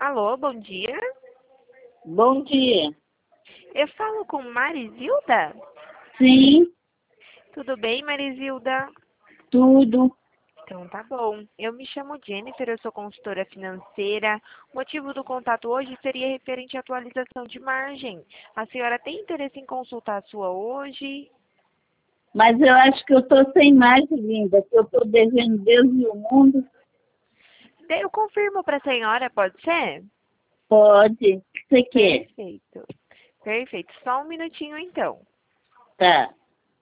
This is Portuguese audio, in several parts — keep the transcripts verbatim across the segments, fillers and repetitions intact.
Alô, bom dia. Bom dia. Eu falo com Marizilda? Sim, Tudo bem, Marizilda? tudo. Então tá bom. Eu me chamo Jennifer, eu sou consultora financeira. O motivo do contato hoje seria referente à atualização de margem. A senhora tem interesse em consultar a sua hoje? Mas eu acho que eu estou sem mais, linda, que eu estou devendo Deus e o mundo. Eu confirmo para a senhora, pode ser? Pode. O que você quer? Perfeito. Perfeito. Só um minutinho então. Tá.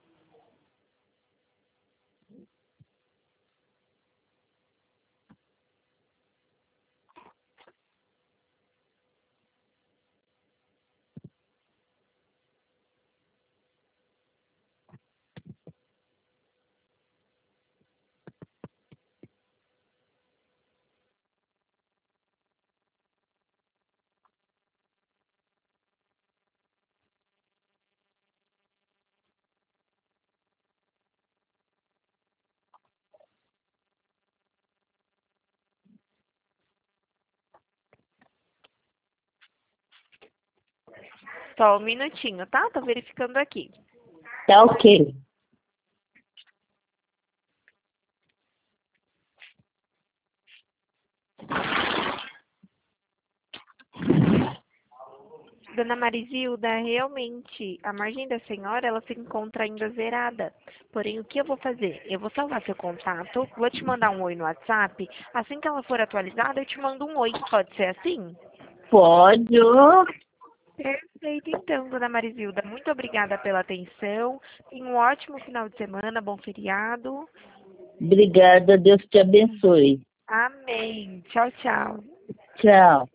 Só um minutinho, tá? Tô verificando aqui. Tá ok. Dona Marizilda, realmente, a margem da senhora, ela se encontra ainda zerada. Porém, o que eu vou fazer? Eu vou salvar seu contato, vou te mandar um oi no WhatsApp. Assim que ela for atualizada, eu te mando um oi. Pode ser assim? Pode. Ô, Perfeito, então, Dona Marizilda. Muito obrigada pela atenção. Tenha um ótimo final de semana, bom feriado. obrigada, Deus te abençoe. Amém. Tchau, tchau. Tchau.